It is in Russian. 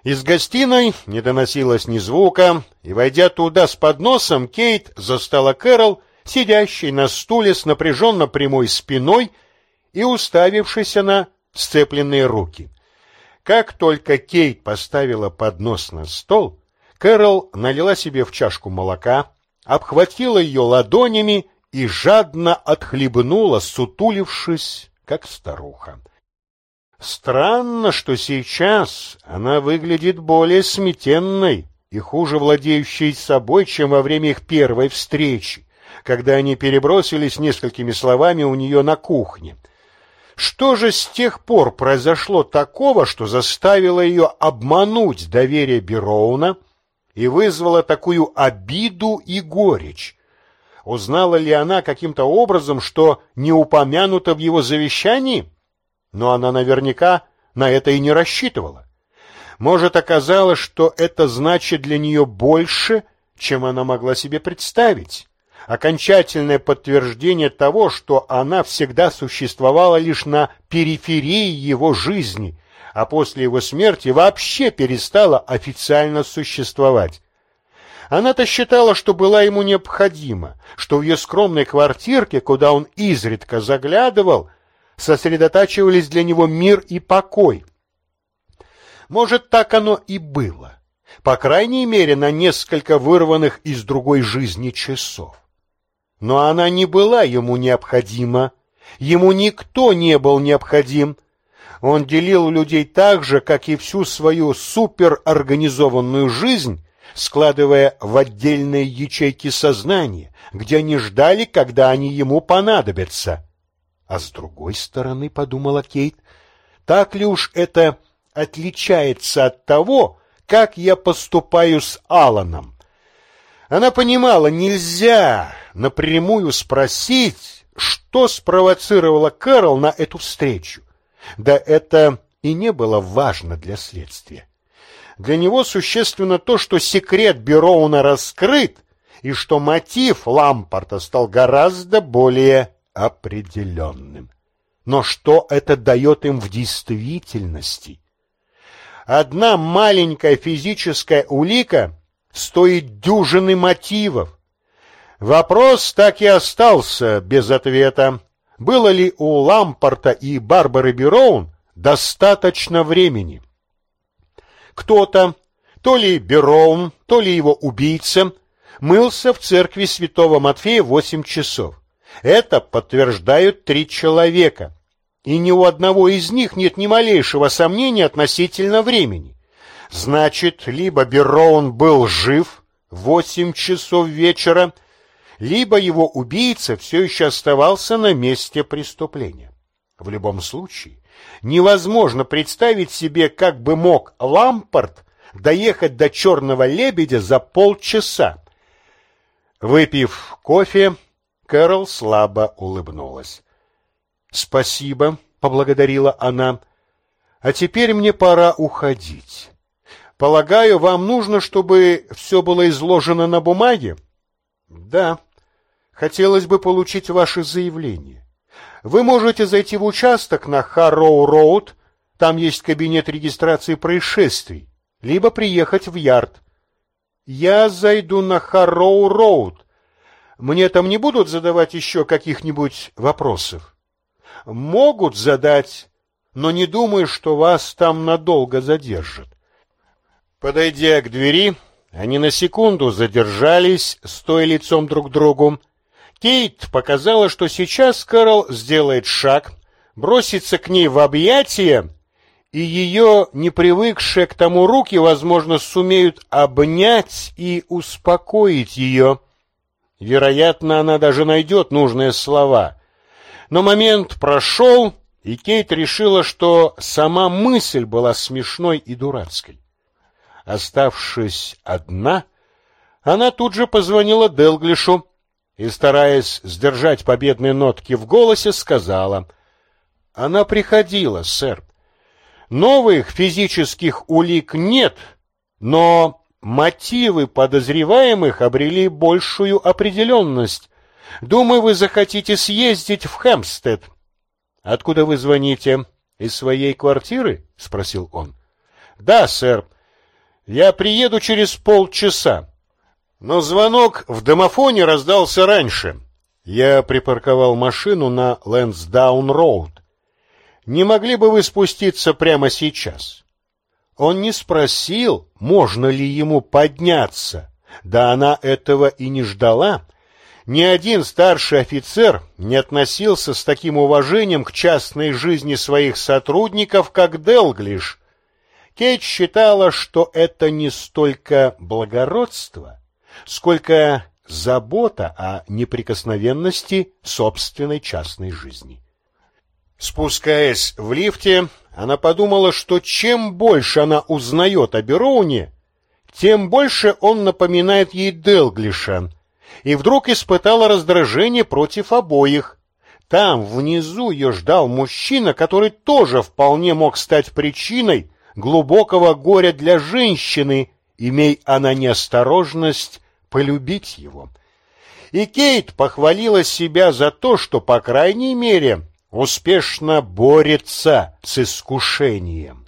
Из гостиной не доносилось ни звука, и, войдя туда с подносом, Кейт застала Кэрол, сидящей на стуле с напряженно прямой спиной и уставившейся на сцепленные руки. Как только Кейт поставила поднос на стол, Кэрол налила себе в чашку молока, обхватила ее ладонями и жадно отхлебнула, сутулившись, как старуха. Странно, что сейчас она выглядит более сметенной и хуже владеющей собой, чем во время их первой встречи, когда они перебросились несколькими словами у нее на кухне. Что же с тех пор произошло такого, что заставило ее обмануть доверие Бероуна и вызвало такую обиду и горечь? Узнала ли она каким-то образом, что не упомянуто в его завещании? Но она наверняка на это и не рассчитывала. Может, оказалось, что это значит для нее больше, чем она могла себе представить. Окончательное подтверждение того, что она всегда существовала лишь на периферии его жизни, а после его смерти вообще перестала официально существовать. Она-то считала, что была ему необходима, что в ее скромной квартирке, куда он изредка заглядывал, сосредотачивались для него мир и покой. Может, так оно и было, по крайней мере, на несколько вырванных из другой жизни часов. Но она не была ему необходима, ему никто не был необходим. Он делил людей так же, как и всю свою суперорганизованную жизнь, складывая в отдельные ячейки сознания, где они ждали, когда они ему понадобятся. А с другой стороны, подумала Кейт, так ли уж это отличается от того, как я поступаю с Аланом? Она понимала, нельзя напрямую спросить, что спровоцировало Кэрол на эту встречу. Да это и не было важно для следствия. Для него существенно то, что секрет Бероуна раскрыт, и что мотив Лампорта стал гораздо более определенным. Но что это дает им в действительности? Одна маленькая физическая улика стоит дюжины мотивов. Вопрос так и остался без ответа. Было ли у Лампорта и Барбары Бероун достаточно времени? Кто-то, то ли Бероун, то ли его убийца, мылся в церкви святого Матфея 8 часов. Это подтверждают 3 человека, и ни у одного из них нет ни малейшего сомнения относительно времени. Значит, либо Бероун был жив в 8 часов вечера, либо его убийца все еще оставался на месте преступления. В любом случае, невозможно представить себе, как бы мог Лампорт доехать до Черного лебедя за полчаса. Выпив кофе, Кэрол слабо улыбнулась. «Спасибо», — поблагодарила она. «А теперь мне пора уходить. Полагаю, вам нужно, чтобы все было изложено на бумаге?» «Да. Хотелось бы получить ваше заявление. Вы можете зайти в участок на Харроу-роуд, там есть кабинет регистрации происшествий, либо приехать в Ярд». «Я зайду на Харроу-роуд. Мне там не будут задавать еще каких-нибудь вопросов?» «Могут задать, но не думаю, что вас там надолго задержат». Подойдя к двери, они на секунду задержались, стоя лицом друг к другу. Кейт показала, что сейчас Кэрол сделает шаг, бросится к ней в объятия, и ее непривыкшие к тому руки, возможно, сумеют обнять и успокоить ее. Вероятно, она даже найдет нужные слова. Но момент прошел, и Кейт решила, что сама мысль была смешной и дурацкой. Оставшись одна, она тут же позвонила Делглишу и, стараясь сдержать победные нотки в голосе, сказала: «Она приходила, сэр. Новых физических улик нет, но мотивы подозреваемых обрели большую определенность. Думаю, вы захотите съездить в Хэмпстед». «Откуда вы звоните? Из своей квартиры?» — спросил он. «Да, сэр. Я приеду через полчаса. Но звонок в домофоне раздался раньше. Я припарковал машину на Лэнсдаун-роуд. Не могли бы вы спуститься прямо сейчас? Он не спросил, можно ли ему подняться. Да она этого и не ждала. Ни один старший офицер не относился с таким уважением к частной жизни своих сотрудников, как Делглиш. Кейт считала, что это не столько благородство, сколько забота о неприкосновенности собственной частной жизни. Спускаясь в лифте, она подумала, что чем больше она узнает о Бероуне, тем больше он напоминает ей Делглиша, и вдруг испытала раздражение против обоих. Там, внизу, ее ждал мужчина, который тоже вполне мог стать причиной глубокого горя для женщины, имей она неосторожность полюбить его. И Кейт похвалила себя за то, что, по крайней мере, успешно борется с искушением.